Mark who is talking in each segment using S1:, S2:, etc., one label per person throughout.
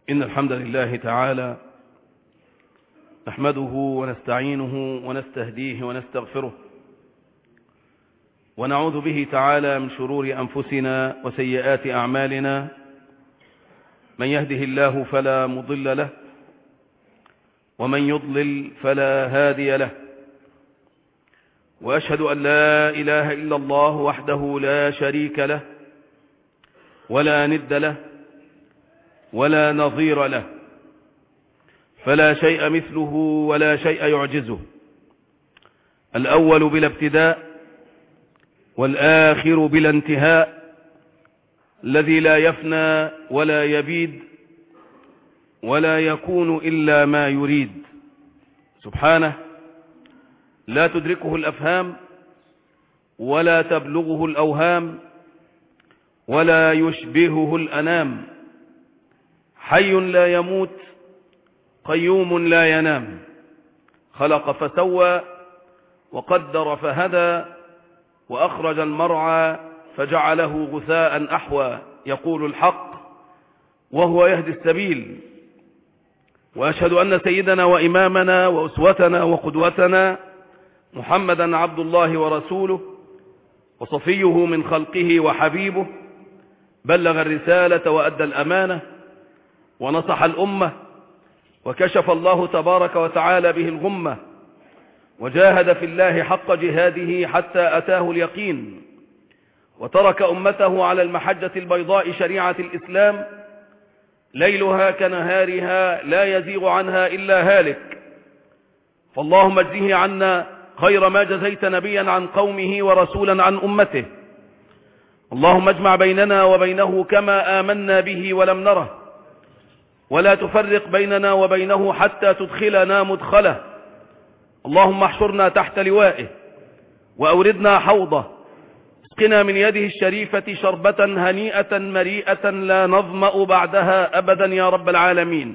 S1: إن الحمد لله تعالى نحمده ونستعينه ونستهديه ونستغفره ونعوذ به تعالى من شرور أنفسنا وسيئات أعمالنا. من يهده الله فلا مضل له ومن يضلل فلا هادي له، وأشهد أن لا إله إلا الله وحده لا شريك له ولا ند له ولا نظير له، فلا شيء مثله ولا شيء يعجزه، الأول بلا ابتداء والآخر بلا انتهاء، الذي لا يفنى ولا يبيد ولا يكون إلا ما يريد، سبحانه لا تدركه الأفهام ولا تبلغه الأوهام ولا يشبهه الأنام، حي لا يموت قيوم لا ينام، خلق فسوى وقدر فهدى وأخرج المرعى فجعله غثاء أحوى، يقول الحق وهو يهدي السبيل. وأشهد أن سيدنا وإمامنا وأسوتنا وقدوتنا محمدا عبد الله ورسوله وصفيه من خلقه وحبيبه، بلغ الرسالة وأدى الأمانة ونصح الأمة، وكشف الله تبارك وتعالى به الغمة، وجاهد في الله حق جهاده حتى أتاه اليقين، وترك أمته على المحجة البيضاء شريعة الإسلام ليلها كنهارها لا يزيغ عنها إلا هالك. فاللهم اجزه عنا خير ما جزيت نبيا عن قومه ورسولا عن أمته. اللهم اجمع بيننا وبينه كما آمنا به ولم نره، ولا تفرق بيننا وبينه حتى تدخلنا مدخله. اللهم احشرنا تحت لوائه وأوردنا حوضه، اسقنا من يده الشريفة شربة هنيئة مريئة لا نظمأ بعدها أبدا يا رب العالمين.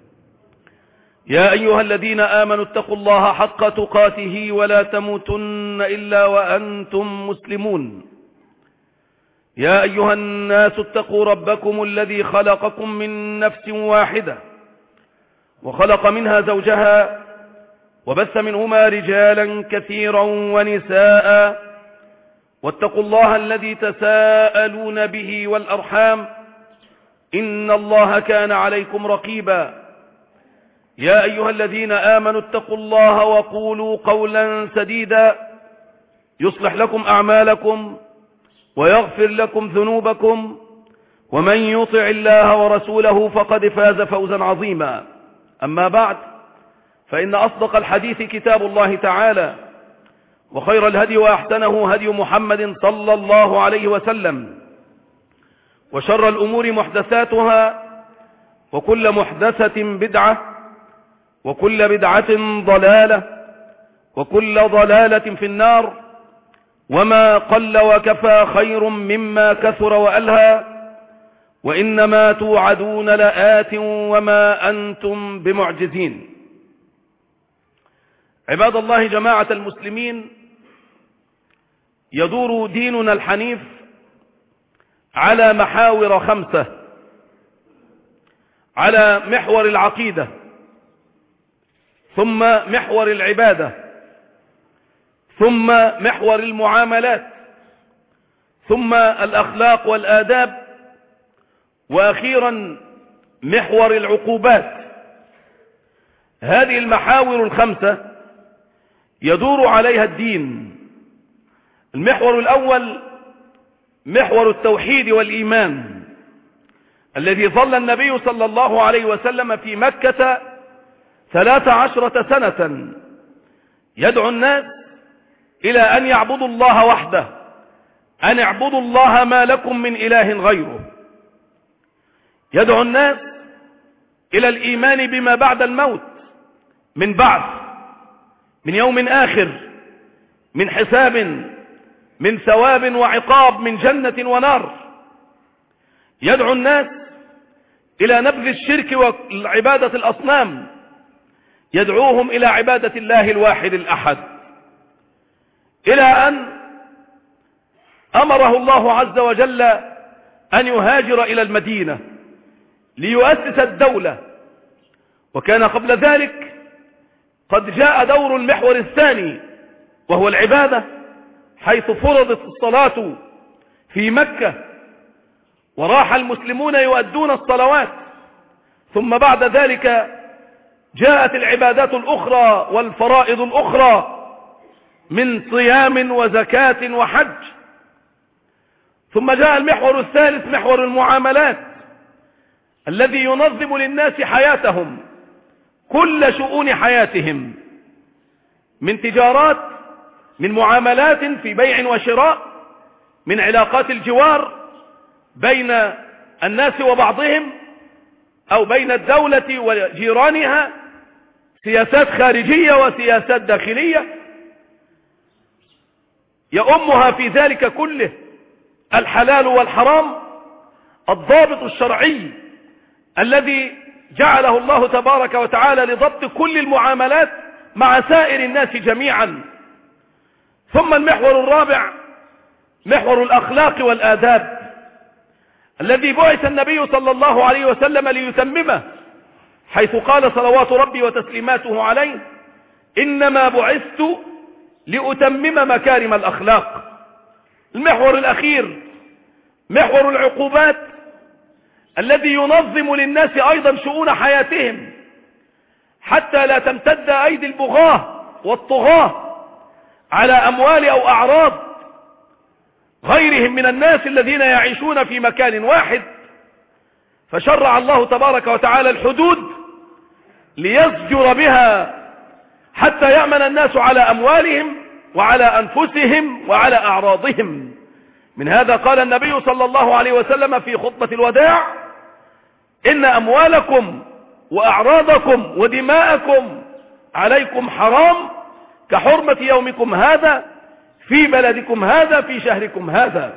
S1: يا أيها الذين آمنوا اتقوا الله حق تقاته ولا تموتن إلا وأنتم مسلمون. يا أيها الناس اتقوا ربكم الذي خلقكم من نفس واحدة وخلق منها زوجها وبث منهما رجالا كثيرا ونساء، واتقوا الله الذي تساءلون به والأرحام إن الله كان عليكم رقيبا. يا أيها الذين آمنوا اتقوا الله وقولوا قولا سديدا يصلح لكم أعمالكم ويغفر لكم ذنوبكم، ومن يطع الله ورسوله فقد فاز فوزا عظيما. أما بعد، فإن أصدق الحديث كتاب الله تعالى، وخير الهدي وأحسنه هدي محمد صلى الله عليه وسلم، وشر الأمور محدثاتها، وكل محدثة بدعة، وكل بدعة ضلالة، وكل ضلالة في النار. وما قل وكفى خير مما كثر وألهى، وإنما توعدون لآت وما أنتم بمعجزين. عباد الله جماعة المسلمين، يدور ديننا الحنيف على محاور 5: على محور العقيدة، ثم محور العبادة، ثم محور المعاملات، ثم الأخلاق والآداب، وأخيرا محور العقوبات. هذه المحاور 5 يدور عليها الدين. المحور الأول محور التوحيد والإيمان، الذي ظل النبي صلى الله عليه وسلم في مكة 13 سنة يدعو الناس إلى أن يعبدوا الله وحده، أن اعبدوا الله ما لكم من إله غيره. يدعو الناس إلى الإيمان بما بعد الموت، من بعث، من يوم آخر، من حساب، من ثواب وعقاب، من جنة ونار. يدعو الناس إلى نبذ الشرك وعبادة الأصنام، يدعوهم إلى عبادة الله الواحد الأحد، إلى أن أمره الله عز وجل أن يهاجر إلى المدينة ليؤسس الدولة. وكان قبل ذلك قد جاء دور المحور الثاني وهو العبادة، حيث فرضت الصلاة في مكة وراح المسلمون يؤدون الصلوات، ثم بعد ذلك جاءت العبادات الأخرى والفرائض الأخرى من صيام وزكاة وحج. ثم جاء المحور الثالث محور المعاملات الذي ينظم للناس حياتهم، كل شؤون حياتهم، من تجارات، من معاملات في بيع وشراء، من علاقات الجوار بين الناس وبعضهم أو بين الدولة وجيرانها، سياسات خارجية وسياسات داخلية يؤمها في ذلك كله الحلال والحرام، الضابط الشرعي الذي جعله الله تبارك وتعالى لضبط كل المعاملات مع سائر الناس جميعا. ثم المحور الرابع محور الأخلاق والآداب الذي بعث النبي صلى الله عليه وسلم ليتممه، حيث قال صلوات ربي وتسليماته عليه: إنما بعثت لأتمم مكارم الأخلاق. المحور الأخير محور العقوبات الذي ينظم للناس أيضا شؤون حياتهم حتى لا تمتد أيدي البغاة والطغاة على أموال أو أعراض غيرهم من الناس الذين يعيشون في مكان واحد. فشرع الله تبارك وتعالى الحدود ليزجر بها حتى يأمن الناس على أموالهم وعلى أنفسهم وعلى أعراضهم. من هذا قال النبي صلى الله عليه وسلم في خطبة الوداع: إن أموالكم وأعراضكم ودماءكم عليكم حرام كحرمة يومكم هذا في بلدكم هذا في شهركم هذا.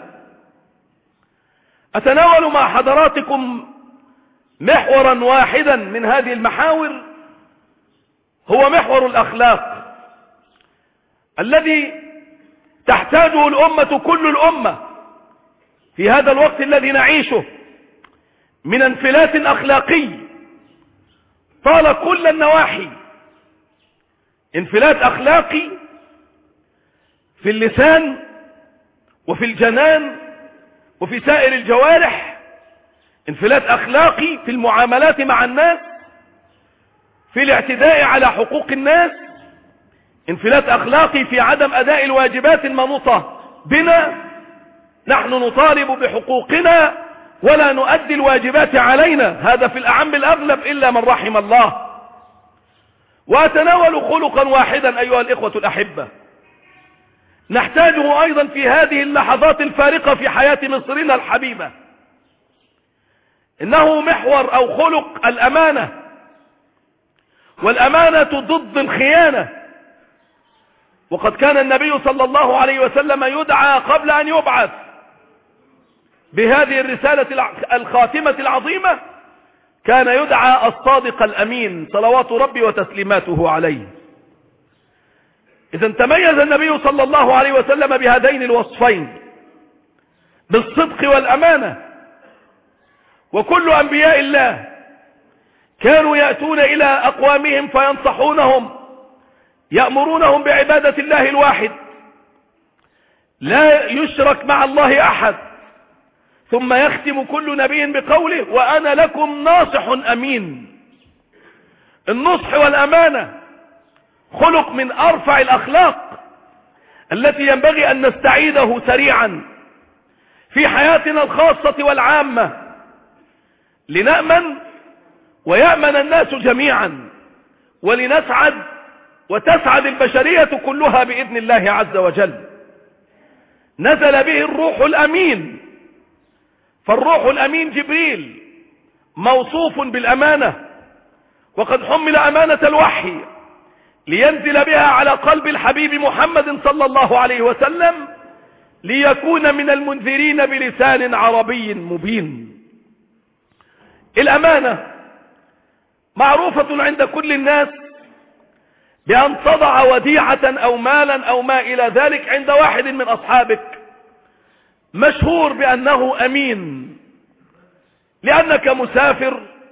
S1: أتناول مع حضراتكم محورا واحدا من هذه المحاور، هو محور الأخلاق الذي تحتاجه الأمة، كل الأمة في هذا الوقت الذي نعيشه من انفلات أخلاقي طال كل النواحي، انفلات أخلاقي في اللسان وفي الجنان وفي سائر الجوارح، انفلات أخلاقي في المعاملات مع الناس، في الاعتداء على حقوق الناس، انفلات أخلاقي في عدم أداء الواجبات المنوطة بنا. نحن نطالب بحقوقنا ولا نؤدي الواجبات علينا، هذا في الأعم الأغلب إلا من رحم الله. وأتناول خلقا واحدا أيها الإخوة الأحبة نحتاجه أيضا في هذه اللحظات الفارقة في حياة مصرنا الحبيبة، إنه محور أو خلق الأمانة. والأمانة ضد الخيانة، وقد كان النبي صلى الله عليه وسلم يدعى قبل أن يبعث بهذه الرسالة الخاتمة العظيمة، كان يدعى الصادق الأمين صلوات ربي وتسليماته عليه. إذا تميز النبي صلى الله عليه وسلم بهذين الوصفين، بالصدق والأمانة. وكل أنبياء الله كانوا يأتون إلى أقوامهم فينصحونهم، يأمرونهم بعبادة الله الواحد، لا يشرك مع الله أحد، ثم يختم كل نبي بقوله: وأنا لكم ناصح أمين. النصح والأمانة خلق من أرفع الأخلاق التي ينبغي أن نستعيده سريعا في حياتنا الخاصة والعامة، لنأمن ويأمن الناس جميعا، ولنسعد وتسعد البشرية كلها بإذن الله عز وجل. نزل به الروح الأمين، فالروح الأمين جبريل موصوف بالأمانة، وقد حمل أمانة الوحي لينزل بها على قلب الحبيب محمد صلى الله عليه وسلم، ليكون من المنذرين بلسان عربي مبين. الأمانة معروفة عند كل الناس بأن تضع وديعة أو مالا أو ما إلى ذلك عند واحد من أصحابك مشهور بأنه أمين، لأنك مسافر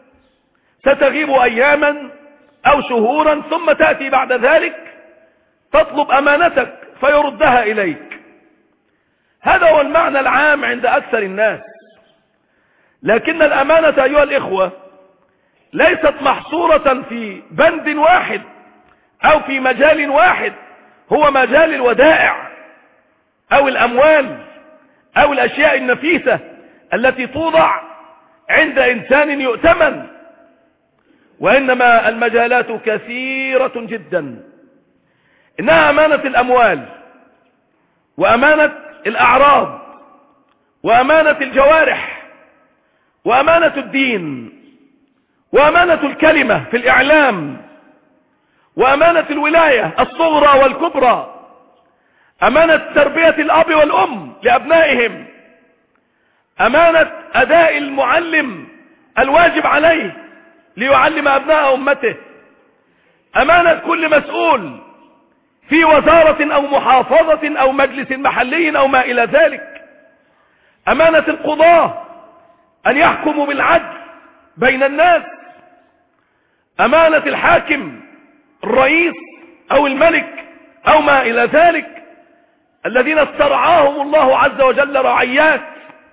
S1: ستغيب أياما أو شهورا ثم تأتي بعد ذلك تطلب أمانتك فيردها إليك. هذا هو المعنى العام عند أكثر الناس. لكن الأمانة أيها الإخوة ليست محصورة في بند واحد أو في مجال واحد، هو مجال الودائع أو الأموال أو الأشياء النفيسة التي توضع عند إنسان يؤتمن. وإنما المجالات كثيرة جدا، إنها أمانة الأموال، وأمانة الأعراض، وأمانة الجوارح، وأمانة الدين، وأمانة الكلمة في الإعلام، وأمانة الولاية الصغرى والكبرى، أمانة تربية الأب والأم لأبنائهم، أمانة أداء المعلم الواجب عليه ليعلم أبناء أمته، أمانة كل مسؤول في وزارة أو محافظة أو مجلس محلي أو ما إلى ذلك، أمانة القضاة أن يحكموا بالعدل بين الناس، أمانة الحاكم الرئيس أو الملك أو ما إلى ذلك الذين استرعاهم الله عز وجل رعيات،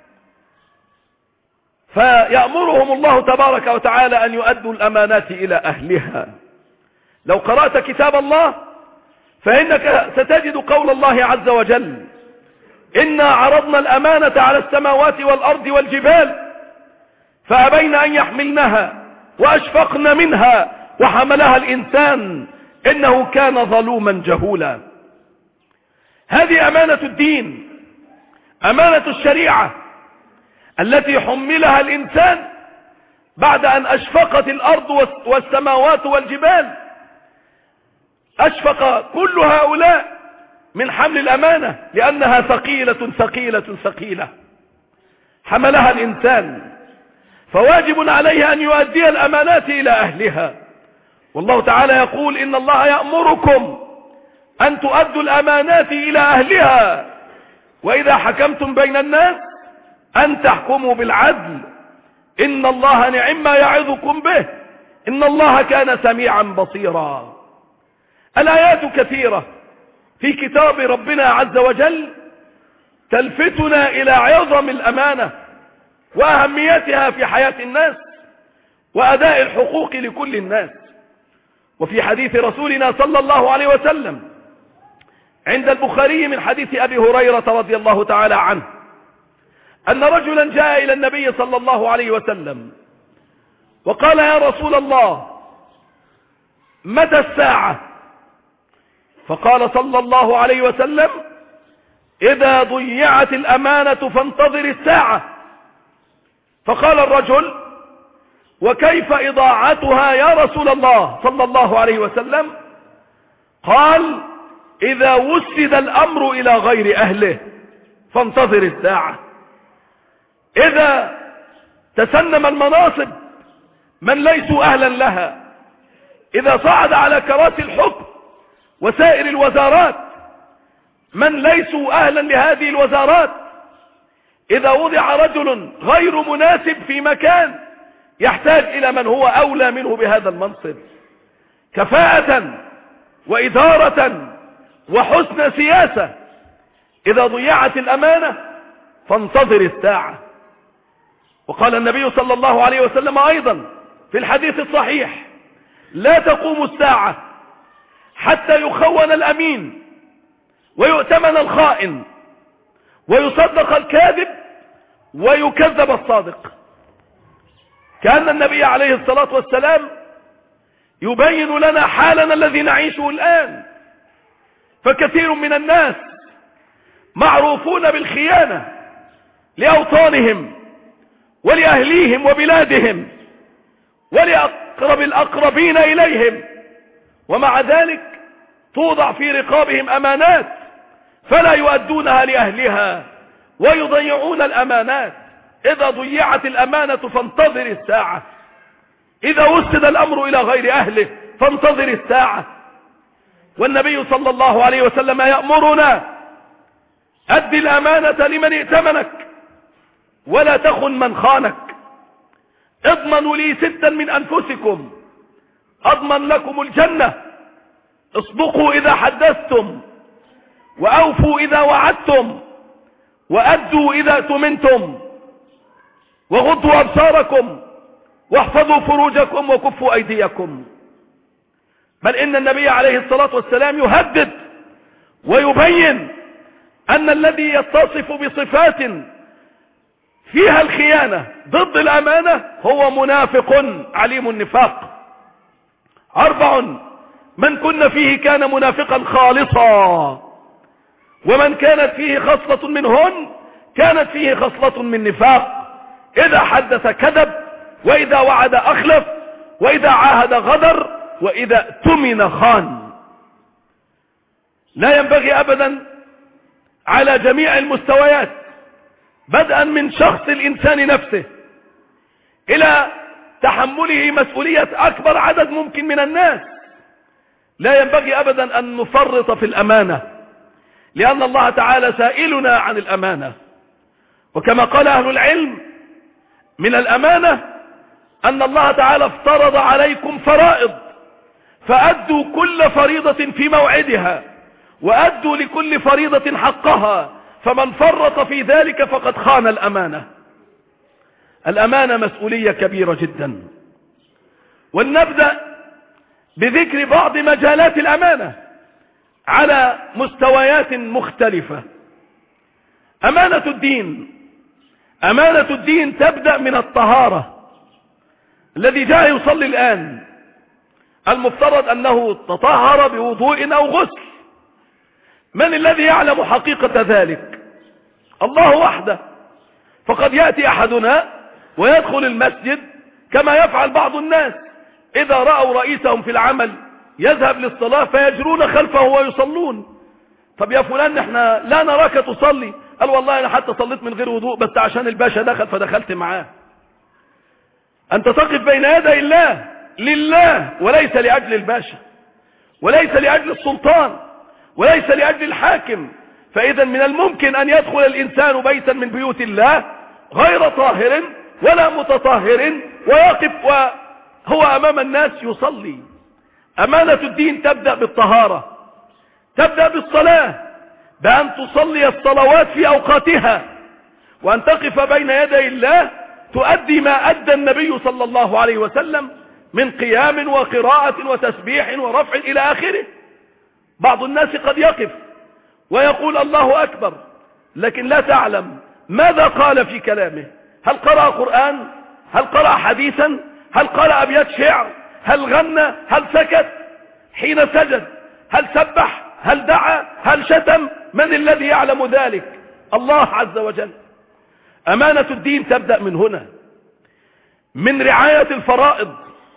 S1: فيأمرهم الله تبارك وتعالى أن يؤدوا الأمانات إلى أهلها. لو قرأت كتاب الله فإنك ستجد قول الله عز وجل: إنا عرضنا الأمانة على السماوات والأرض والجبال فأبين أن يحملنها وأشفقن منها وحملها الإنسان إنه كان ظلوما جهولا. هذه أمانة الدين، أمانة الشريعة التي حملها الإنسان بعد أن أشفقت الأرض والسماوات والجبال. أشفق كل هؤلاء من حمل الأمانة لأنها ثقيلة ثقيلة ثقيلة، حملها الإنسان، فواجب عليه أن يؤدي الأمانات إلى أهلها. والله تعالى يقول: إن الله يأمركم أن تؤدوا الأمانات إلى أهلها وإذا حكمتم بين الناس أن تحكموا بالعدل إن الله نعم ما يعظكم به إن الله كان سميعا بصيرا. الآيات كثيرة في كتاب ربنا عز وجل تلفتنا إلى عظم الأمانة وأهميتها في حياة الناس وأداء الحقوق لكل الناس. وفي حديث رسولنا صلى الله عليه وسلم عند البخاري من حديث أبي هريرة رضي الله تعالى عنه أن رجلا جاء إلى النبي صلى الله عليه وسلم وقال: يا رسول الله متى الساعة؟ فقال صلى الله عليه وسلم: إذا ضيعت الأمانة فانتظر الساعة. فقال الرجل: وكيف إضاعتها يا رسول الله صلى الله عليه وسلم؟ قال: إذا وسد الأمر إلى غير أهله فانتظر الساعة. إذا تسنم المناصب من ليسوا أهلا لها، إذا صعد على كراسي الحكم وسائر الوزارات من ليسوا أهلا لهذه الوزارات، إذا وضع رجل غير مناسب في مكان يحتاج إلى من هو أولى منه بهذا المنصب كفاءة وإدارة وحسن سياسة، إذا ضيعت الأمانة فانتظر الساعة. وقال النبي صلى الله عليه وسلم أيضا في الحديث الصحيح: لا تقوم الساعة حتى يخون الأمين ويؤتمن الخائن ويصدق الكاذب ويكذب الصادق. كأن النبي عليه الصلاة والسلام يبين لنا حالنا الذي نعيشه الآن. فكثير من الناس معروفون بالخيانة لأوطانهم ولأهليهم وبلادهم ولأقرب الأقربين إليهم، ومع ذلك توضع في رقابهم أمانات فلا يؤدونها لأهلها ويضيعون الأمانات. إذا ضيعت الأمانة فانتظر الساعة، إذا وسد الأمر إلى غير أهله فانتظر الساعة. والنبي صلى الله عليه وسلم يأمرنا: أد الأمانة لمن ائتمنك ولا تخن من خانك، اضمنوا لي 6 من أنفسكم أضمن لكم الجنة: اصدقوا إذا حدثتم، وأوفوا إذا وعدتم، وأدوا إذا اؤتمنتم، وغضوا أبصاركم، واحفظوا فروجكم، وكفوا أيديكم. بل إن النبي عليه الصلاة والسلام يهدد ويبين أن الذي يتصف بصفات فيها الخيانة ضد الأمانة هو منافق عليم النفاق. 4 من كن فيه كان منافقا خالصا، ومن كانت فيه خصلة منهن كانت فيه خصلة من نفاق: إذا حدث كذب، وإذا وعد أخلف، وإذا عاهد غدر، وإذا اؤتمن خان. لا ينبغي أبدا على جميع المستويات، بدءا من شخص الإنسان نفسه إلى تحمله مسؤولية أكبر عدد ممكن من الناس، لا ينبغي أبدا أن نفرط في الأمانة، لأن الله تعالى سائلنا عن الأمانة. وكما قال أهل العلم من الأمانة أن الله تعالى افترض عليكم فرائض، فأدوا كل فريضة في موعدها، وأدوا لكل فريضة حقها، فمن فرط في ذلك فقد خان الأمانة. الأمانة مسؤولية كبيرة جدا. ولنبدأ بذكر بعض مجالات الأمانة على مستويات مختلفة. أمانة الدين. أمانة الدين تبدأ من الطهارة. الذي جاء يصلي الآن المفترض أنه تطهر بوضوء أو غسل. من الذي يعلم حقيقة ذلك؟ الله وحده. فقد يأتي أحدنا ويدخل المسجد كما يفعل بعض الناس، إذا رأوا رئيسهم في العمل يذهب للصلاة فيجرون خلفه ويصلون. طب يا فلان احنا لا نراك تصلي. قال والله انا حتى صليت من غير وضوء، بس عشان الباشا دخل فدخلت معاه. انت تقف بين يدي الله لله، وليس لأجل الباشا، وليس لأجل السلطان، وليس لأجل الحاكم. فإذا من الممكن أن يدخل الإنسان بيتا من بيوت الله غير طاهر ولا متطهر ويقف وهو أمام الناس يصلي. أمانة الدين تبدأ بالطهارة، تبدأ بالصلاة، بأن تصلي الصلوات في أوقاتها، وأن تقف بين يدي الله تؤدي ما أدى النبي صلى الله عليه وسلم من قيام وقراءة وتسبيح ورفع إلى آخره. بعض الناس قد يقف ويقول الله أكبر، لكن لا تعلم ماذا قال في كلامه. هل قرأ قرآن؟ هل قرأ حديثا؟ هل قال أبيات شعر؟ هل غنى؟ هل سكت حين سجد؟ هل سبح؟ هل دعا؟ هل شتم؟ من الذي يعلم ذلك؟ الله عز وجل. أمانة الدين تبدأ من هنا، من رعاية الفرائض.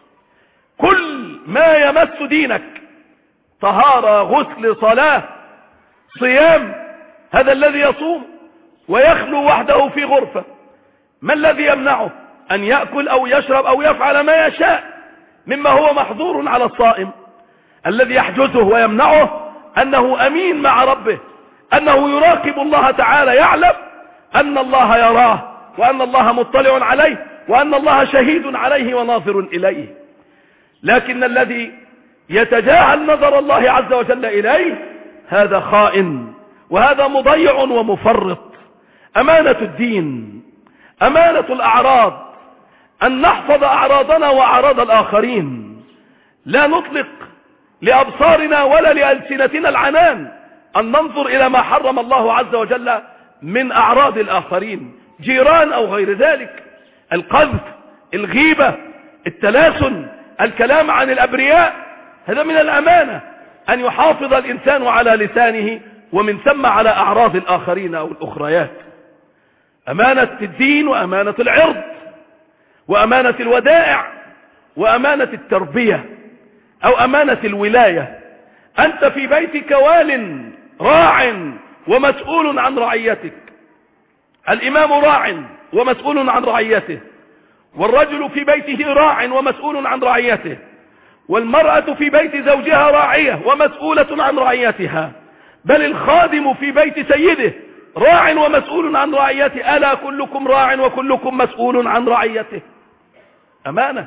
S1: كل ما يمس دينك، طهارة، غسل، صلاة، صيام. هذا الذي يصوم ويخلو وحده في غرفة، ما الذي يمنعه أن يأكل أو يشرب أو يفعل ما يشاء مما هو محظور على الصائم؟ الذي يحجزه ويمنعه أنه أمين مع ربه، أنه يراقب الله تعالى، يعلم أن الله يراه، وأن الله مطلع عليه، وأن الله شهيد عليه وناظر إليه. لكن الذي يتجاهل نظر الله عز وجل إليه هذا خائن، وهذا مضيع ومفرط. أمانة الدين، أمانة الأعراض، أن نحفظ أعراضنا وأعراض الآخرين، لا نطلق لأبصارنا ولا لألسنتنا العنان أن ننظر إلى ما حرم الله عز وجل من أعراض الآخرين، جيران أو غير ذلك. القذف، الغيبة، التلاسن، الكلام عن الأبرياء، هذا من الأمانة، أن يحافظ الإنسان على لسانه ومن ثم على أعراض الآخرين أو الأخريات. أمانة الدين، وأمانة العرض، وأمانة الودائع، وأمانة التربية أو أمانة الولاية. أنت في بيتك وال راع ومسؤول عن رعيتك. الإمام راع ومسؤول عن رعيته، والرجل في بيته راع ومسؤول عن رعيته، والمرأة في بيت زوجها راعية ومسؤولة عن رعيتها، بل الخادم في بيت سيده راع ومسؤول عن رعيته. ألا كلكم راع وكلكم مسؤول عن رعيته. أمانة.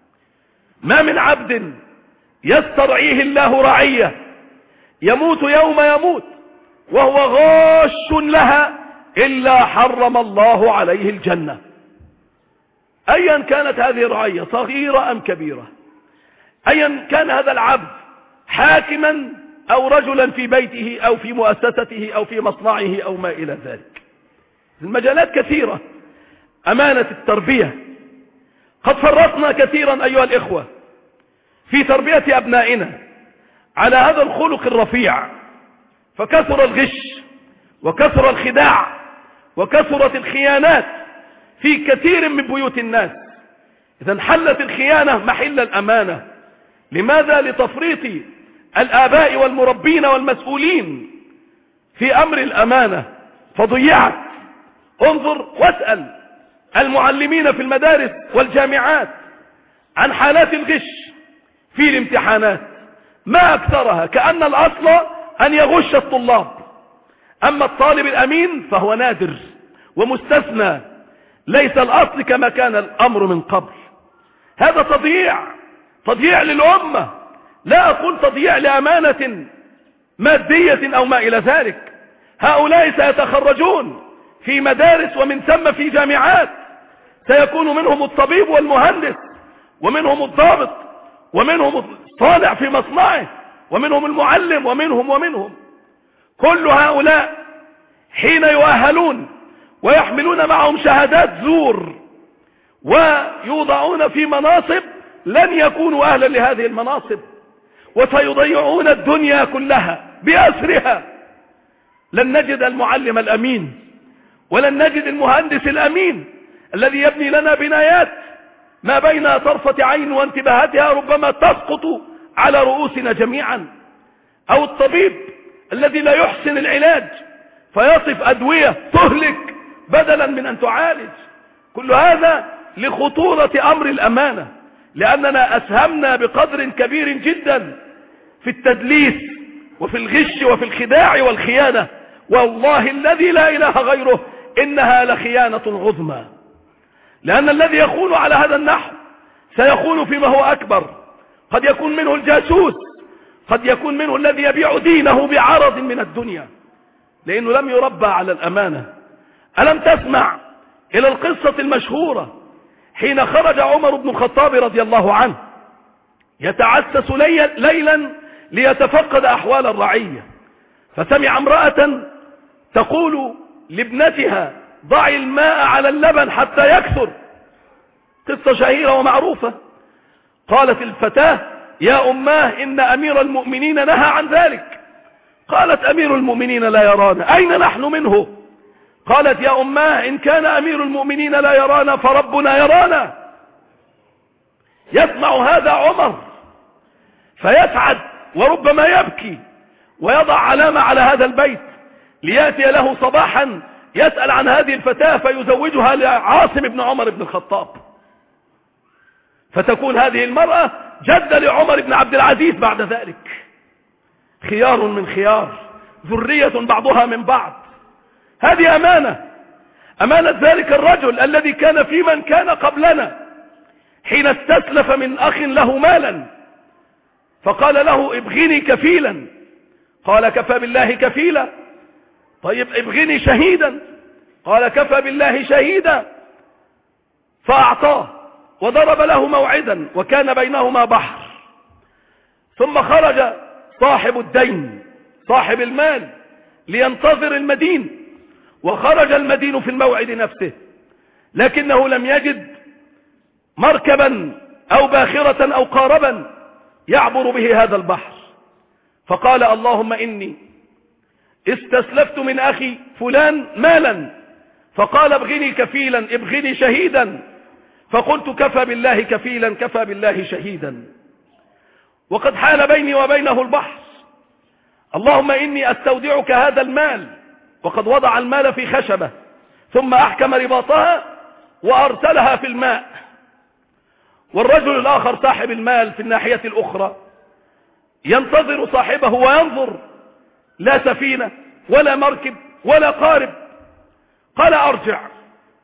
S1: ما من عبد يسترعيه الله رعية يموت يوم يموت وهو غاش لها إلا حرم الله عليه الجنة، أيا كانت هذه الرعية صغيرة أم كبيرة، أيا كان هذا العبد حاكما أو رجلا في بيته أو في مؤسسته أو في مصنعه أو ما إلى ذلك. المجالات كثيرة. أمانة التربية، قد فرطنا كثيرا أيها الإخوة في تربية أبنائنا على هذا الخلق الرفيع، فكثر الغش وكثر الخداع وكثرت الخيانات في كثير من بيوت الناس. إذا حلت الخيانة محل الأمانة. لماذا؟ لتفريط الآباء والمربين والمسؤولين في أمر الأمانة فضيعت. انظر واسأل المعلمين في المدارس والجامعات عن حالات الغش في الامتحانات، ما أكثرها، كأن الأصل أن يغش الطلاب، أما الطالب الأمين فهو نادر ومستثنى، ليس الأصل كما كان الأمر من قبل. هذا تضييع للأمة، لا أقول تضييع لأمانة مادية أو ما إلى ذلك. هؤلاء سيتخرجون في مدارس ومن ثم في جامعات، سيكون منهم الطبيب والمهندس ومنهم الضابط ومنهم الصانع في مصنعه ومنهم المعلم ومنهم. كل هؤلاء حين يؤهلون ويحملون معهم شهادات زور ويوضعون في مناصب لن يكونوا أهلا لهذه المناصب، وسيضيعون الدنيا كلها بأسرها. لن نجد المعلم الأمين ولن نجد المهندس الأمين الذي يبني لنا بنايات ما بين طرفة عين وانتباهاتها ربما تسقط على رؤوسنا جميعا، أو الطبيب الذي لا يحسن العلاج فيصف أدوية تهلك بدلا من أن تعالج. كل هذا لخطورة أمر الأمانة، لأننا أسهمنا بقدر كبير جدا في التدليس وفي الغش وفي الخداع والخيانة، والله الذي لا إله غيره إنها لخيانة عظمى. لأن الذي يخون على هذا النحو سيخون فيما هو أكبر، قد يكون منه الجاسوس، قد يكون منه الذي يبيع دينه بعرض من الدنيا لأنه لم يربى على الأمانة. ألم تسمع إلى القصة المشهورة حين خرج عمر بن الخطاب رضي الله عنه يتعسس ليلا ليتفقد أحوال الرعية، فسمع امرأة تقول لابنتها ضعي الماء على اللبن حتى يكثر، قصة شهيرة ومعروفة. قالت الفتاة يا أماه إن أمير المؤمنين نهى عن ذلك. قالت أمير المؤمنين لا يرانا، أين نحن منه؟ قالت يا أماه إن كان أمير المؤمنين لا يرانا فربنا يرانا. يسمع هذا عمر فيسعد وربما يبكي ويضع علامة على هذا البيت ليأتي له صباحا يسأل عن هذه الفتاة فيزوجها لعاصم بن عمر بن الخطاب، فتكون هذه المرأة جدة لعمر بن عبد العزيز بعد ذلك. خيار من خيار، ذرية بعضها من بعض. هذه أمانة ذلك الرجل الذي كان في من كان قبلنا حين استسلف من أخ له مالا فقال له ابغني كفيلا، قال كفى بالله كفيلا. طيب ابغني شهيدا، قال كفى بالله شهيدا. فأعطاه وضرب له موعدا وكان بينهما بحر. ثم خرج صاحب الدين صاحب المال لينتظر المدين، وخرج المدين في الموعد نفسه، لكنه لم يجد مركبا أو باخرة أو قاربا يعبر به هذا البحر، فقال اللهم إني استسلفت من أخي فلان مالا، فقال ابغني كفيلا ابغني شهيدا، فقلت كفى بالله كفيلا كفى بالله شهيدا، وقد حال بيني وبينه البحر، اللهم إني أستودعك هذا المال. وقد وضع المال في خشبة ثم أحكم رباطها وأرسلها في الماء. والرجل الآخر صاحب المال في الناحية الأخرى ينتظر صاحبه وينظر، لا سفينة ولا مركب ولا قارب. قال أرجع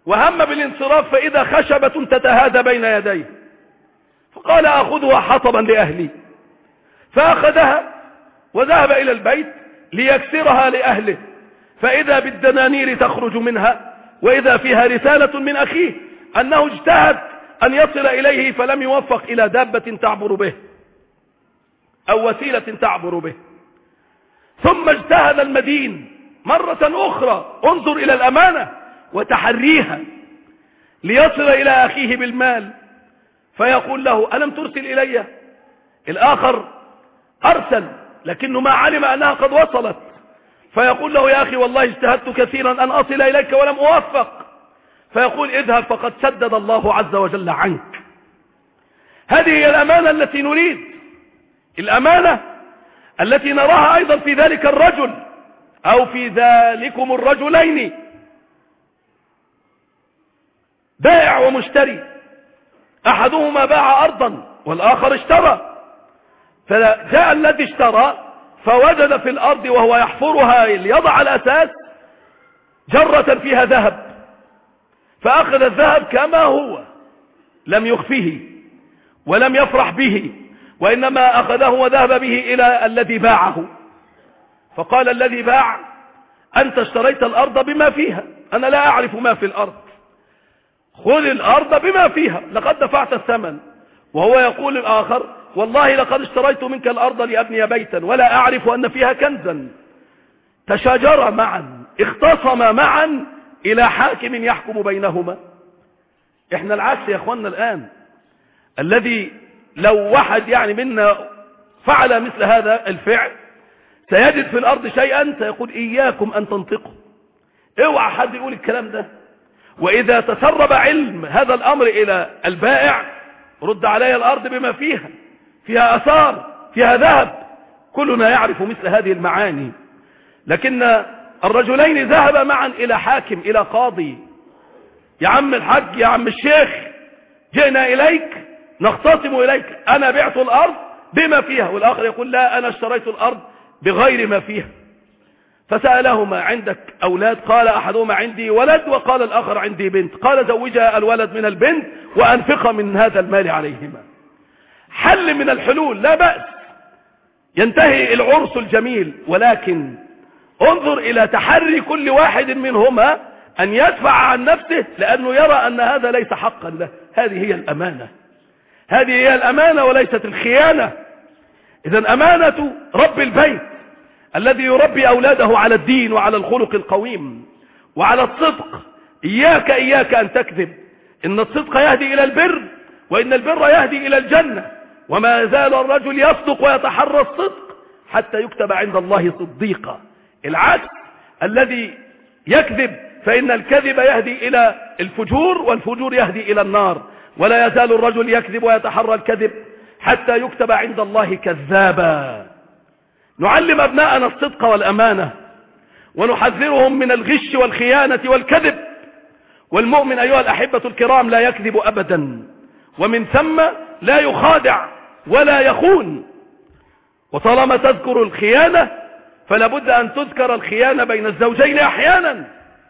S1: وهم بالانصراف فإذا خشبة تتهادى بين يديه، فقال أخذها حطبا لأهلي، فأخذها وذهب إلى البيت ليكسرها لأهله، فإذا بالدنانير تخرج منها، وإذا فيها رسالة من أخيه أنه اجتهد أن يصل إليه فلم يوفق إلى دابة تعبر به أو وسيلة تعبر به. ثم اجتهد المدين مرة أخرى، انظر إلى الأمانة وتحريها، ليصل إلى أخيه بالمال، فيقول له ألم ترسل إلي؟ الآخر أرسل لكنه ما علم أنها قد وصلت، فيقول له يا أخي والله اجتهدت كثيرا أن أصل إليك ولم أوفق، فيقول اذهب فقد سدد الله عز وجل عنك. هذه هي الأمانة التي نريد، الأمانة التي نراها أيضا في ذلك الرجل أو في ذلكم الرجلين، بائع ومشتري، أحدهما باع أرضا والآخر اشترى، فجاء الذي اشترى فوجد في الأرض وهو يحفرها ليضع الأساس جرة فيها ذهب، فأخذ الذهب كما هو، لم يخفيه ولم يفرح به، وإنما أخذه وذهب به إلى الذي باعه، فقال الذي باع أنت اشتريت الأرض بما فيها، أنا لا أعرف ما في الأرض، خذ الأرض بما فيها لقد دفعت الثمن. وهو يقول الآخر والله لقد اشتريت منك الأرض لأبني بيتا ولا أعرف أن فيها كنزا. تشاجرا معا، اختصما معا إلى حاكم يحكم بينهما. احنا العكس يا اخوانا الآن، الذي لو واحد يعني منا فعل مثل هذا الفعل سيجد في الأرض شيئا سيقول إياكم أن تنطقوا، اوعى حد يقول الكلام ده. وإذا تسرب علم هذا الأمر إلى البائع رد علي الأرض بما فيها، فيها أثار، فيها ذهب، كلنا يعرف مثل هذه المعاني. لكن الرجلين ذهبا معا إلى حاكم، إلى قاضي، يا عم الحاج، يا عم الشيخ، جئنا إليك نختصم إليك، أنا بعت الأرض بما فيها، والآخر يقول لا أنا اشتريت الأرض بغير ما فيها. فسألهما عندك أولاد؟ قال أحدهما عندي ولد، وقال الآخر عندي بنت. قال زوجها الولد من البنت وأنفق من هذا المال عليهما. حل من الحلول لا بأس، ينتهي العرس الجميل، ولكن انظر إلى تحري كل واحد منهما أن يدفع عن نفسه لأنه يرى أن هذا ليس حقا له. هذه هي الأمانة، هذه هي الأمانة وليست الخيانة. إذن أمانة رب البيت الذي يربي أولاده على الدين وعلى الخلق القويم وعلى الصدق. إياك أن تكذب، إن الصدق يهدي إلى البر، وإن البر يهدي إلى الجنة، وما زال الرجل يصدق ويتحرى الصدق حتى يكتب عند الله صديقا. العكس، الذي يكذب فإن الكذب يهدي إلى الفجور، والفجور يهدي إلى النار. ولا يزال الرجل يكذب ويتحرى الكذب حتى يكتب عند الله كذابا. نعلم أبناءنا الصدق والأمانة، ونحذرهم من الغش والخيانة والكذب. والمؤمن أيها الأحبة الكرام لا يكذب أبدا، ومن ثم لا يخادع ولا يخون. وطالما تذكر الخيانة فلا بد أن تذكر الخيانة بين الزوجين أحيانا.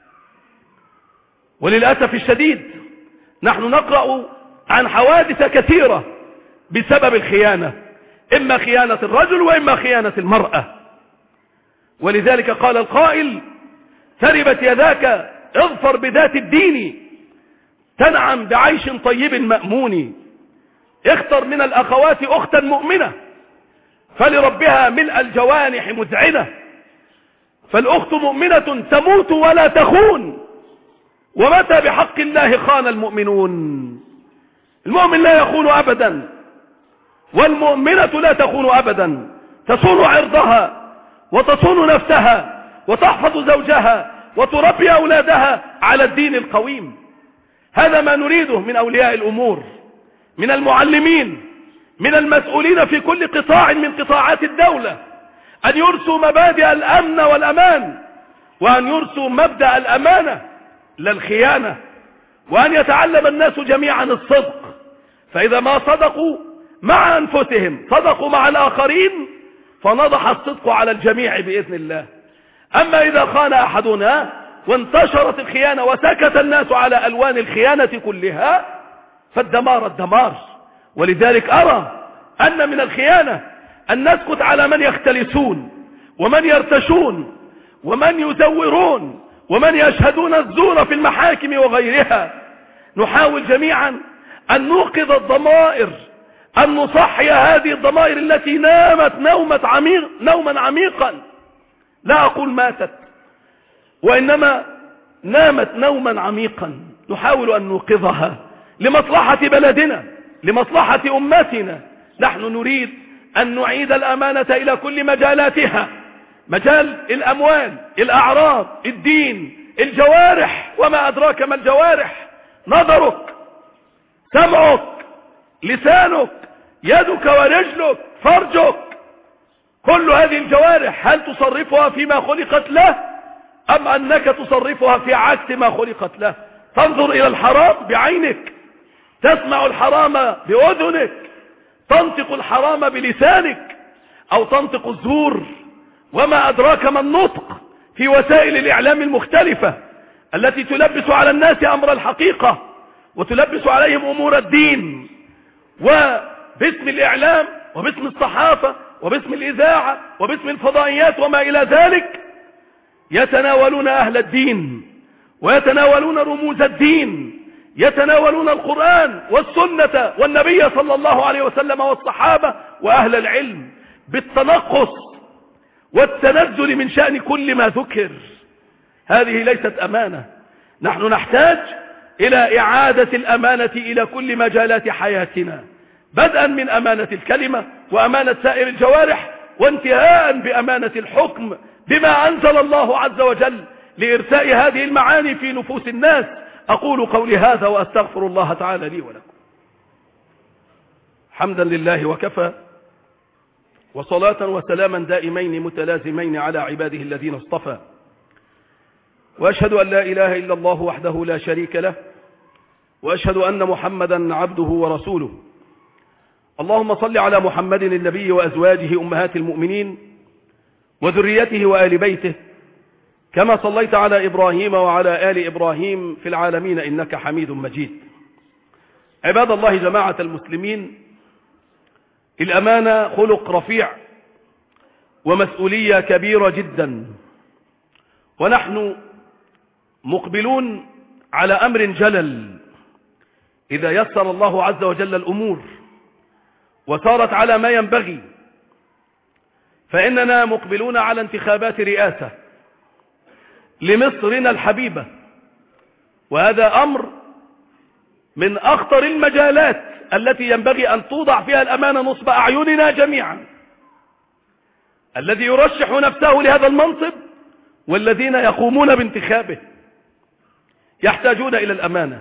S1: وللأسف الشديد نحن نقرأ عن حوادث كثيرة بسبب الخيانة، إما خيانة الرجل وإما خيانة المرأة. ولذلك قال القائل تربت يداك اظفر بذات الدين تنعم بعيش طيب مأمون. اختر من الأخوات أختا مؤمنة فلربها ملء الجوانح مذعنة. فالأخت مؤمنة تموت ولا تخون، ومتى بحق الله خان المؤمنون. المؤمن لا يخون أبدا، والمؤمنة لا تخون أبدا، تصون عرضها وتصون نفسها وتحفظ زوجها وتربي أولادها على الدين القويم. هذا ما نريده من أولياء الأمور، من المعلمين، من المسؤولين في كل قطاع من قطاعات الدولة، أن يرسوا مبادئ الأمن والأمان، وأن يرسوا مبدأ الأمانة لا الخيانة، وأن يتعلم الناس جميعا الصدق. فإذا ما صدقوا مع أنفسهم صدقوا مع الآخرين، فنضح الصدق على الجميع بإذن الله. أما إذا خان أحدنا وانتشرت الخيانة وسكت الناس على ألوان الخيانة كلها، فالدمار الدمار. ولذلك أرى أن من الخيانة أن نسكت على من يختلسون ومن يرتشون ومن يزورون ومن يشهدون الزور في المحاكم وغيرها. نحاول جميعا أن نوقظ الضمائر، أن نصحي هذه الضمائر التي نامت نوما عميقا، لا أقول ماتت، وإنما نامت نوما عميقا. نحاول أن نوقظها لمصلحة بلدنا، لمصلحة أمتنا. نحن نريد أن نعيد الأمانة إلى كل مجالاتها، مجال الأموال، الأعراض، الدين، الجوارح، وما أدراك ما الجوارح: نظرك، سمعك، لسانك، يدك ورجلك، فرجك. كل هذه الجوارح هل تصرفها فيما خلقت له أم أنك تصرفها في عكس ما خلقت له؟ تنظر إلى الحرام بعينك، تسمع الحرام بأذنك، تنطق الحرام بلسانك، أو تنطق الزور وما أدراك ما النطق في وسائل الإعلام المختلفة التي تلبس على الناس أمر الحقيقة وتلبس عليهم أمور الدين، وباسم الإعلام وباسم الصحافة وباسم الإذاعة وباسم الفضائيات وما إلى ذلك يتناولون أهل الدين ويتناولون رموز الدين، يتناولون القرآن والسنة والنبي صلى الله عليه وسلم والصحابة وأهل العلم بالتنقص والتنزل من شأن كل ما ذكر. هذه ليست أمانة. نحن نحتاج إلى إعادة الأمانة إلى كل مجالات حياتنا، بدءا من أمانة الكلمة وأمانة سائر الجوارح، وانتهاء بأمانة الحكم بما أنزل الله عز وجل لإرساء هذه المعاني في نفوس الناس. أقول قولي هذا وأستغفر الله تعالى لي ولكم. حمدا لله وكفى، وصلاة وسلاما دائمين متلازمين على عباده الذين اصطفى، وأشهد أن لا إله إلا الله وحده لا شريك له، وأشهد أن محمدا عبده ورسوله. اللهم صل على محمد النبي وأزواجه أمهات المؤمنين وذريته وآل بيته، كما صليت على إبراهيم وعلى آل إبراهيم في العالمين إنك حميد مجيد. عباد الله جماعة المسلمين، الأمانة خلق رفيع ومسؤولية كبيرة جدا، ونحن مقبلون على أمر جلل. إذا يسر الله عز وجل الأمور وصارت على ما ينبغي، فإننا مقبلون على انتخابات رئاسة لمصرنا الحبيبة، وهذا أمر من أخطر المجالات التي ينبغي أن توضع فيها الأمانة نصب أعيننا جميعا. الذي يرشح نفسه لهذا المنصب والذين يقومون بانتخابه يحتاجون إلى الأمانة.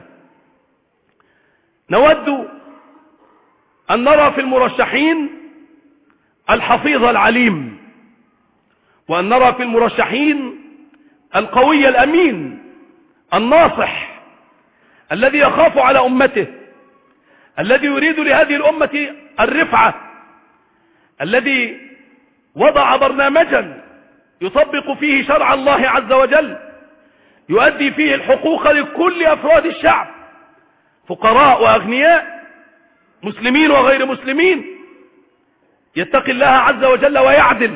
S1: نود أن نرى في المرشحين الحفيظ العليم، وأن نرى في المرشحين القوي الأمين الناصح الذي يخاف على أمته، الذي يريد لهذه الأمة الرفعة، الذي وضع برنامجا يطبق فيه شرع الله عز وجل، يؤدي فيه الحقوق لكل أفراد الشعب، فقراء وأغنياء، مسلمين وغير مسلمين، يتقي الله عز وجل ويعدل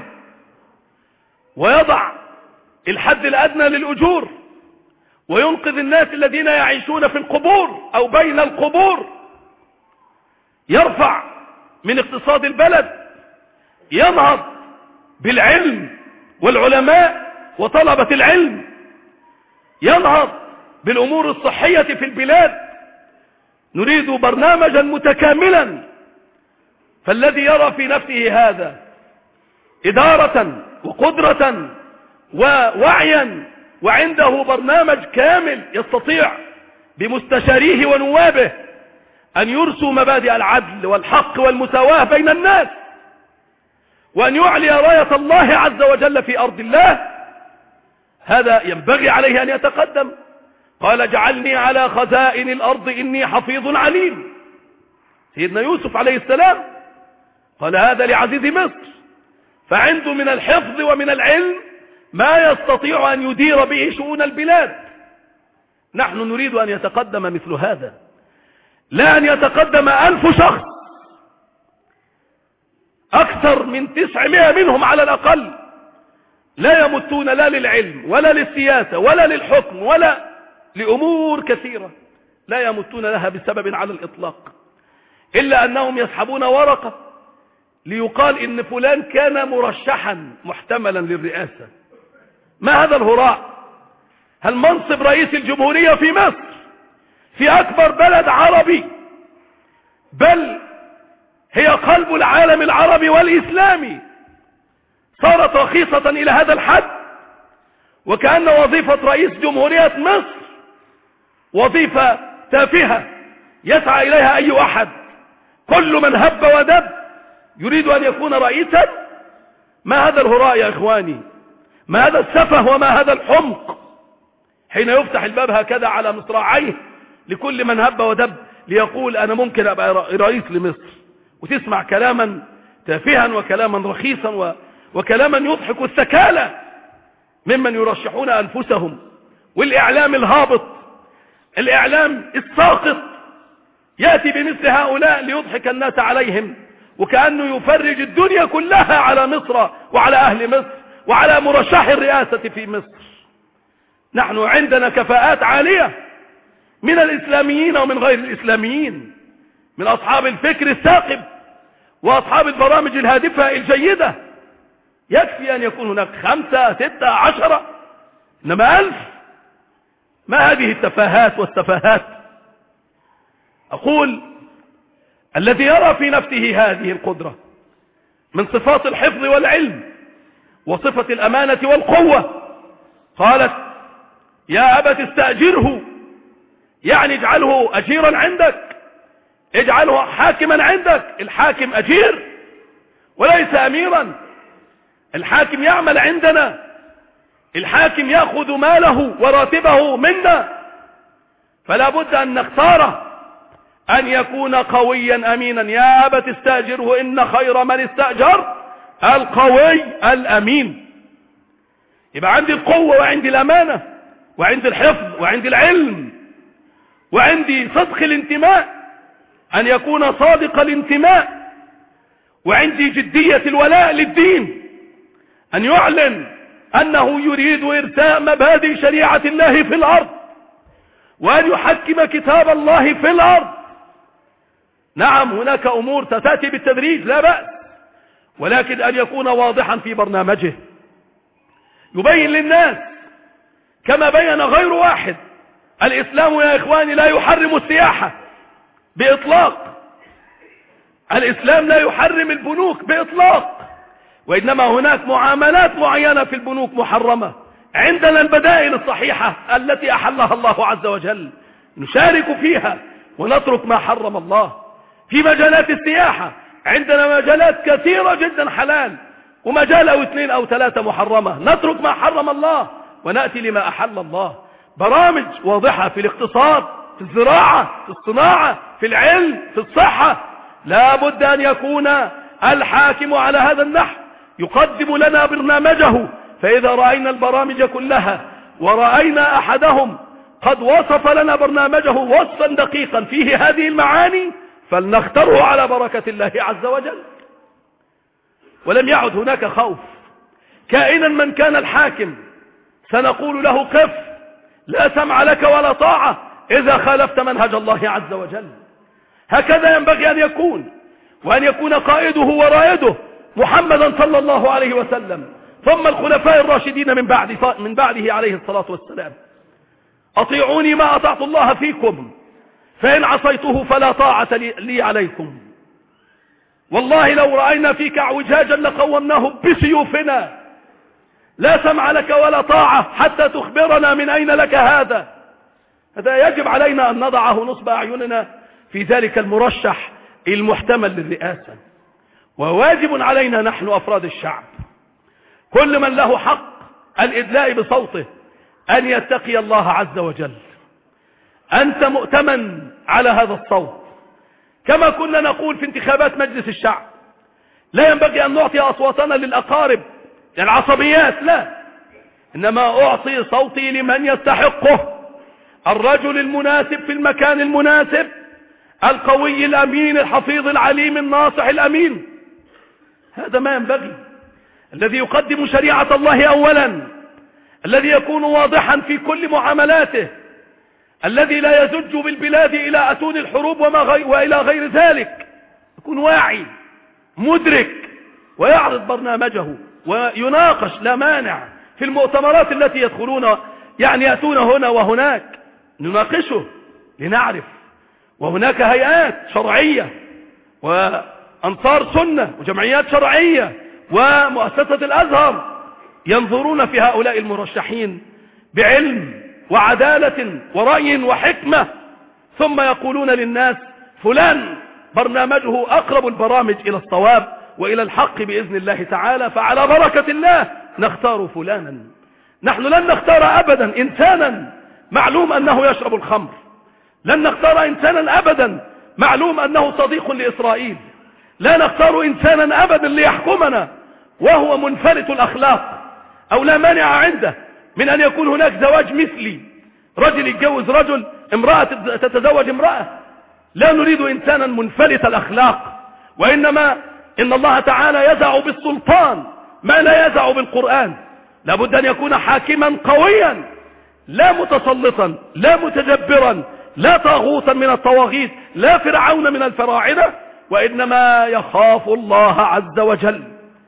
S1: ويضع الحد الأدنى للأجور، وينقذ الناس الذين يعيشون في القبور أو بين القبور، يرفع من اقتصاد البلد، ينهض بالعلم والعلماء وطلبة العلم، ينهض بالأمور الصحية في البلاد. نريد برنامجا متكاملا، فالذي يرى في نفسه هذا إدارة وقدرة ووعيا وعنده برنامج كامل يستطيع بمستشاريه ونوابه أن يرسوا مبادئ العدل والحق والمساواة بين الناس، وأن يعلي راية الله عز وجل في أرض الله، هذا ينبغي عليه أن يتقدم. قال: اجعلني على خزائن الأرض إني حفيظ عليم. سيدنا يوسف عليه السلام قال هذا لعزيز مصر، فعنده من الحفظ ومن العلم ما يستطيع أن يدير به شؤون البلاد. نحن نريد أن يتقدم مثل هذا، لا أن يتقدم 1000 شخص، أكثر من 900 منهم على الأقل لا يمتون لا للعلم ولا للسياسة ولا للحكم ولا لأمور كثيرة لا يمتون لها بسبب على الإطلاق، إلا أنهم يسحبون ورقة ليقال إن فلان كان مرشحا محتملا للرئاسة. ما هذا الهراء؟ هل منصب رئيس الجمهورية في مصر، في أكبر بلد عربي، بل هي قلب العالم العربي والإسلامي، صارت رخيصة إلى هذا الحد، وكأن وظيفة رئيس جمهورية مصر وظيفة تافهة يسعى إليها أي أحد، كل من هب ودب يريد أن يكون رئيسا. ما هذا الهراء يا إخواني؟ ما هذا السفه وما هذا الحمق حين يفتح الباب هكذا على مصراعيه لكل من هب ودب ليقول أنا ممكن أبقى رئيس لمصر، وتسمع كلاما تافها وكلاما رخيصا وكلاما يضحك الثكالة ممن يرشحون أنفسهم، والإعلام الهابط، الإعلام الساقط يأتي بمثل هؤلاء ليضحك الناس عليهم، وكأنه يفرج الدنيا كلها على مصر وعلى أهل مصر وعلى مرشح الرئاسة في مصر. نحن عندنا كفاءات عالية من الإسلاميين ومن غير الإسلاميين، من أصحاب الفكر الثاقب وأصحاب البرامج الهادفة الجيدة. يكفي أن يكون هناك 5 6 10، إنما 1000، ما هذه التفاهات والسفاهات؟ أقول الذي يرى في نفسه هذه القدرة من صفات الحفظ والعلم وصفة الأمانة والقوة، قالت يا أبت استأجره، يعني اجعله أجيرا عندك، اجعله حاكما عندك. الحاكم أجير وليس أميرا، الحاكم يعمل عندنا، الحاكم يأخذ ماله وراتبه منا، فلا بد أن نختاره أن يكون قويا أمينا. يا أبت استأجره إن خير من استأجر القوي الأمين. يبقى عندي القوة وعندي الأمانة وعندي الحفظ وعندي العلم وعندي صدق الانتماء، أن يكون صادق الانتماء، وعندي جدية الولاء للدين، أن يعلن أنه يريد إرساء مبادئ شريعة الله في الأرض، وأن يحكم كتاب الله في الأرض. نعم هناك أمور تأتي بالتدريج لا بأس، ولكن أن يكون واضحا في برنامجه، يبين للناس كما بين غير واحد. الإسلام يا إخواني لا يحرم السياحة بإطلاق، الإسلام لا يحرم البنوك بإطلاق، وإنما هناك معاملات معينة في البنوك محرمة. عندنا البدائل الصحيحة التي أحلها الله عز وجل نشارك فيها ونترك ما حرم الله. في مجالات السياحة عندنا مجالات كثيرة جدا حلال، ومجال أو 2 أو 3 محرمة، نترك ما حرم الله ونأتي لما أحل الله. برامج واضحة في الاقتصاد، في الزراعة، في الصناعة، في العلم، في الصحة. لا بد أن يكون الحاكم على هذا النحو يقدم لنا برنامجه. فإذا رأينا البرامج كلها ورأينا أحدهم قد وصف لنا برنامجه وصفا دقيقا فيه هذه المعاني فلنختره على بركة الله عز وجل. ولم يعد هناك خوف، كائنا من كان الحاكم سنقول له قف، لا سمع لك ولا طاعة إذا خالفت منهج الله عز وجل. هكذا ينبغي أن يكون، وأن يكون قائده ورائده محمدا صلى الله عليه وسلم، ثم الخلفاء الراشدين من بعده عليه الصلاة والسلام. أطيعوني ما أطعت الله فيكم، فإن عصيته فلا طاعة لي عليكم. والله لو رأينا فيك اعوجاجا لقومناه بسيوفنا، لا سمع لك ولا طاعة حتى تخبرنا من أين لك هذا. هذا يجب علينا أن نضعه نصب أعيننا في ذلك المرشح المحتمل للرئاسة. وواجب علينا نحن أفراد الشعب، كل من له حق الإدلاء بصوته، أن يتقي الله عز وجل. أنت مؤتمن على هذا الصوت، كما كنا نقول في انتخابات مجلس الشعب لا ينبغي أن نعطي أصواتنا للأقارب للعصبيات، لا، إنما أعطي صوتي لمن يستحقه، الرجل المناسب في المكان المناسب، القوي الأمين الحفيظ العليم الناصح الأمين. هذا ما ينبغي، الذي يقدم شريعة الله أولا، الذي يكون واضحا في كل معاملاته، الذي لا يزج بالبلاد إلى أتون الحروب وإلى غير ذلك، يكون واعي مدرك ويعرض برنامجه ويناقش لا مانع في المؤتمرات التي يدخلون يأتون هنا وهناك، نناقشه لنعرف. وهناك هيئات شرعية وأنصار سنة وجمعيات شرعية ومؤسسة الأزهر ينظرون في هؤلاء المرشحين بعلم وعدالة ورأي وحكمة، ثم يقولون للناس فلان برنامجه أقرب البرامج إلى الصواب وإلى الحق بإذن الله تعالى، فعلى بركة الله نختار فلانا. نحن لن نختار أبدا إنسانا معلوم أنه يشرب الخمر، لن نختار إنسانا أبدا معلوم أنه صديق لإسرائيل، لا نختار إنسانا أبدا ليحكمنا وهو منفلت الأخلاق أو لا مانع عنده من أن يكون هناك زواج مثلي، رجل يتجوز رجل، امرأة تتزوج امرأة. لا نريد إنسانا منفلت الأخلاق، وإنما إن الله تعالى يزع بالسلطان ما لا يزع بالقرآن. لابد أن يكون حاكما قويا، لا متسلطا، لا متجبرا، لا طاغوتا من الطواغيت، لا فرعون من الفراعنة، وإنما يخاف الله عز وجل.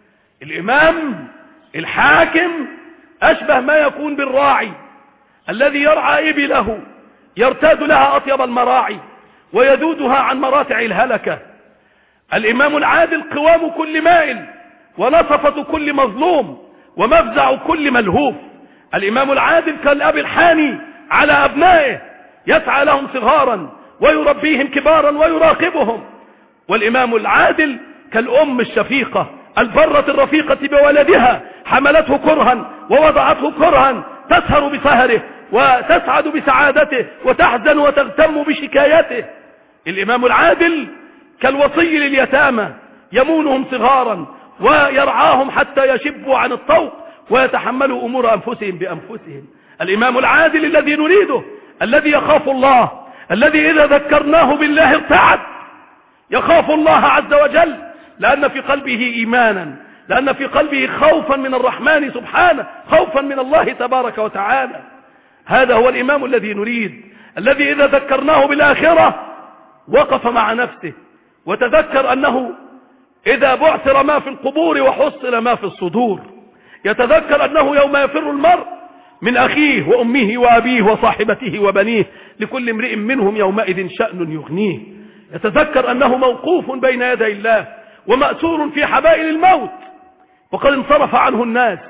S1: الإمام الحاكم أشبه ما يكون بالراعي الذي يرعى إبله، يرتاد لها أطيب المراعي ويذودها عن مراتع الهلكة. الإمام العادل قوام كل مائل ونصفة كل مظلوم ومفزع كل ملهوف. الإمام العادل كالأب الحاني على أبنائه، يسعى لهم صغارا ويربيهم كبارا ويراقبهم. والإمام العادل كالأم الشفيقة البرة الرفيقة بولدها، حملته كرها ووضعته كرها، تسهر بسهره وتسعد بسعادته وتحزن وتغتم بشكايته. الإمام العادل كالوصي لليتامى، يمونهم صغارا ويرعاهم حتى يشبوا عن الطوق ويتحملوا أمور أنفسهم بأنفسهم. الإمام العادل الذي نريده، الذي يخاف الله، الذي إذا ذكرناه بالله ارتعد، يخاف الله عز وجل لأن في قلبه إيمانا، لأن في قلبه خوفا من الرحمن سبحانه، خوفا من الله تبارك وتعالى. هذا هو الإمام الذي نريد، الذي إذا ذكرناه بالآخرة وقف مع نفسه وتذكر أنه إذا بعثر ما في القبور وحصل ما في الصدور، يتذكر أنه يوم يفر المرء من أخيه وأمه وأبيه وصاحبته وبنيه لكل امرئ منهم يومئذ شأن يغنيه. يتذكر أنه موقوف بين يدي الله ومأسور في حبائل الموت وقد انصرف عنه الناس،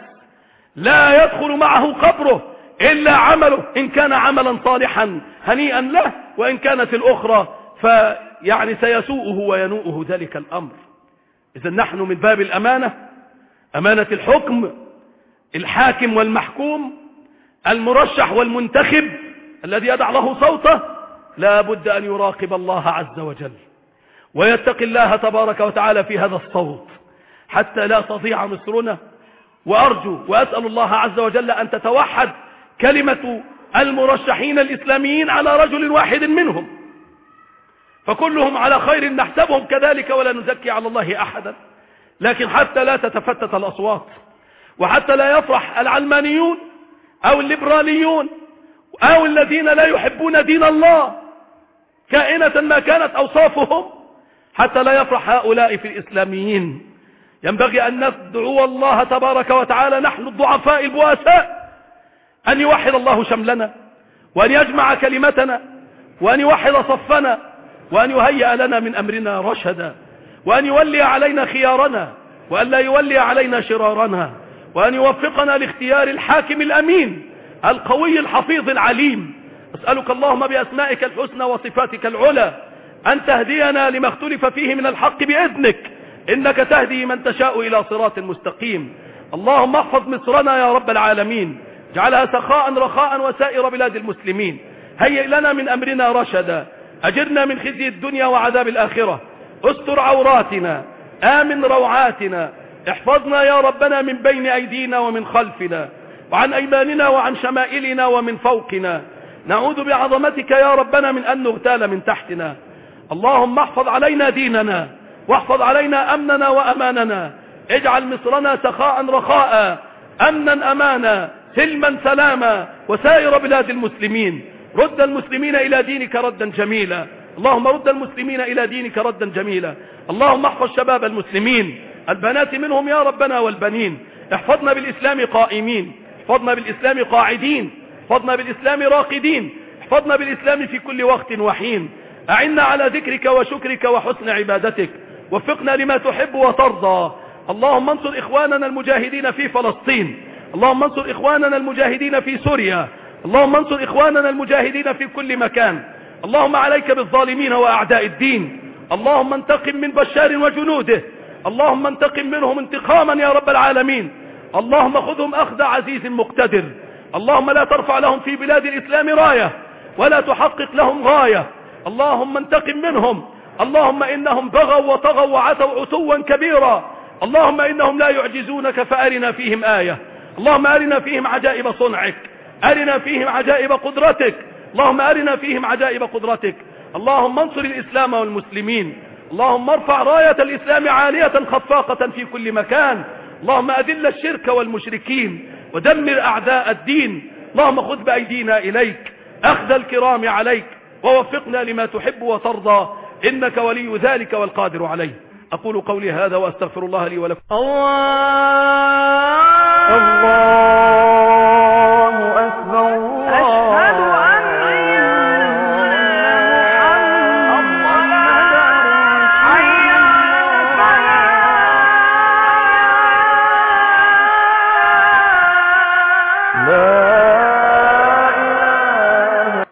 S1: لا يدخل معه قبره إلا عمله، إن كان عملا صالحا هنيئا له، وإن كانت الأخرى فيعني سيسوءه وينوءه ذلك الأمر. إذن نحن من باب الأمانة، أمانة الحكم، الحاكم والمحكوم، المرشح والمنتخب الذي يدع له صوته، لا بد أن يراقب الله عز وجل ويتقي الله تبارك وتعالى في هذا الصوت حتى لا تضيع مصرنا. وأرجو وأسأل الله عز وجل أن تتوحد كلمة المرشحين الإسلاميين على رجل واحد منهم، فكلهم على خير نحسبهم كذلك ولا نزكي على الله أحدا، لكن حتى لا تتفتت الأصوات، وحتى لا يفرح العلمانيون أو الليبراليون أو الذين لا يحبون دين الله كائنة ما كانت أوصافهم، حتى لا يفرح هؤلاء في الإسلاميين. ينبغي أن ندعو الله تبارك وتعالى نحن الضعفاء البؤساء أن يوحد الله شملنا، وأن يجمع كلمتنا، وأن يوحد صفنا، وأن يهيئ لنا من أمرنا رشدا، وأن يولي علينا خيارنا، وأن لا يولي علينا شرارنا، وأن يوفقنا لاختيار الحاكم الأمين القوي الحفيظ العليم. أسألك اللهم بأسمائك الحسنى وصفاتك العلى أن تهدينا لما اختلف فيه من الحق بإذنك، إنك تهدي من تشاء إلى صراط مستقيم. اللهم احفظ مصرنا يا رب العالمين، اجعلها سخاء رخاء وسائر بلاد المسلمين، هيئ لنا من أمرنا رشدا، أجرنا من خزي الدنيا وعذاب الآخرة، استر عوراتنا، آمن روعاتنا، احفظنا يا ربنا من بين أيدينا ومن خلفنا، وعن أيماننا وعن شمائلنا ومن فوقنا. نعوذ بعظمتك يا ربنا من أن نغتال من تحتنا. اللهم احفظ علينا ديننا، واحفظ علينا أمننا وأماننا. اجعل مصرنا سخاء رخاء، أمنا أمانا، سلما سلاما، وسائر بلاد المسلمين. رد المسلمين إلى دينك ردا جميلا. اللهم رد المسلمين إلى دينك ردا جميلا. اللهم احفظ شباب المسلمين، البنات منهم يا ربنا والبنين. احفظنا بالإسلام قائمين، احفظنا بالإسلام قاعدين، احفظنا بالإسلام راقدين، احفظنا بالإسلام في كل وقت وحين. أعنا على ذكرك وشكرك وحسن عبادتك، وفقنا لما تحب وترضى. اللهم انصر إخواننا المجاهدين في فلسطين، اللهم انصر إخواننا المجاهدين في سوريا، اللهم انصر إخواننا المجاهدين في كل مكان. اللهم عليك بالظالمين وأعداء الدين. اللهم انتقم من بشار وجنوده، اللهم انتقم منهم انتقاما يا رب العالمين. اللهم خذهم أخذ عزيز مقتدر. اللهم لا ترفع لهم في بلاد الإسلام راية، ولا تحقق لهم غاية. اللهم انتقم منهم. اللهم إنهم بغوا وطغوا وعتوا عتوا كبيرا. اللهم إنهم لا يعجزونك، فأرنا فيهم آية. اللهم أرنا فيهم عجائب صنعك، أرنا فيهم عجائب قدرتك. اللهم أرنا فيهم عجائب قدرتك. اللهم انصر الإسلام والمسلمين. اللهم ارفع راية الإسلام عالية خفاقة في كل مكان. اللهم أذل الشرك والمشركين، ودمر أعداء الدين. اللهم خذ بأيدينا إليك، أخذ الكرام عليك، ووفقنا لما تحب وترضى، إنك ولي ذلك والقادر عليه. أقول قولي هذا وأستغفر الله لي ولكم. الله